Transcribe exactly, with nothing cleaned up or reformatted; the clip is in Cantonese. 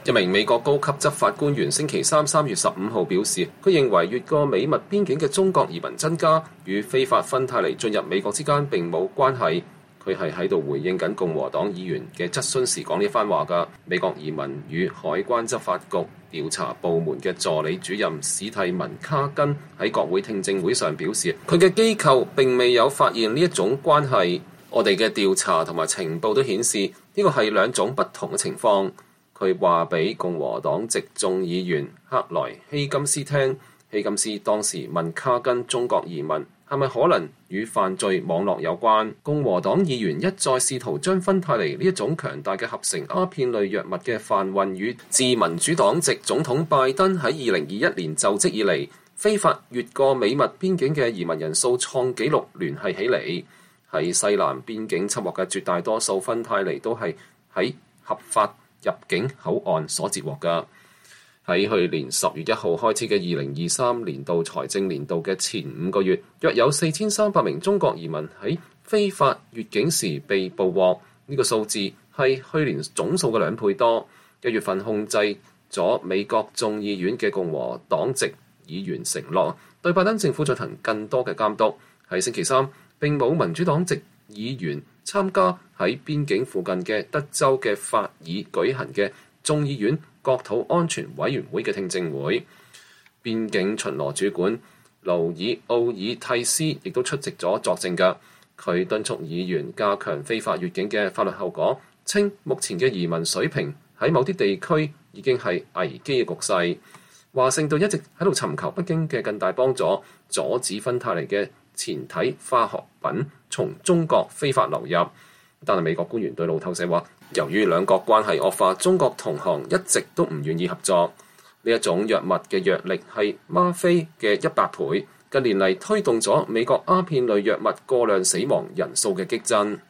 一名美國高級執法官員星期三三月十五號表示，佢認為越過美墨邊境嘅中國移民增加與非法芬太尼進入美國之間並冇關係。佢係喺度回應緊共和黨議員嘅質詢時講呢番話㗎。美國移民與海關執法局調查部門嘅助理主任史蒂文卡根喺國會聽證會上表示，佢嘅機構並未有發現呢一種關係。我哋嘅調查同埋情報都顯示呢個係兩種不同嘅情況。佢話俾共和黨籍眾議員克萊希金斯聽，希金斯當時問卡根中國移民係咪可能與犯罪網絡有關。共和黨議員一再試圖將芬太尼呢一種強大嘅合成鴉片類藥物嘅販運與自民主黨籍總統拜登喺二零二一年就職以嚟非法越過美墨邊境嘅移民人數創紀錄聯繫起嚟。喺西南邊境緝獲嘅絕大多數芬太尼都係喺合法入境口岸所截獲㗎。喺去年十月一號開始嘅二零二三年度財政年度嘅前五個月，約有四千三百名中國移民喺非法越境時被捕獲。呢、這個數字係去年總數嘅兩倍多。一月份控制咗美國眾議院嘅共和黨籍議員承諾對拜登政府進行更多嘅監督。喺星期三，並冇民主黨籍議員參加喺邊境附近嘅德州嘅法爾舉行嘅眾議院國土安全委員會嘅聽證會。邊境巡邏主管勞爾奧爾蒂斯亦都出席咗作證㗎。佢敦促議員加強非法越境嘅法律後果，稱目前嘅移民水平喺某啲地區已經係危機嘅局勢。華盛頓一直喺度尋求北京嘅更大幫助，阻止芬太尼嘅前體化學品從中國非法流入。但係美國官員對路透社話，由於兩國關係惡化，中國同行一直都唔願意合作。呢一種藥物嘅藥力係嗎啡嘅一百倍，近年嚟推動咗美國鴉片類藥物過量死亡人數嘅激增。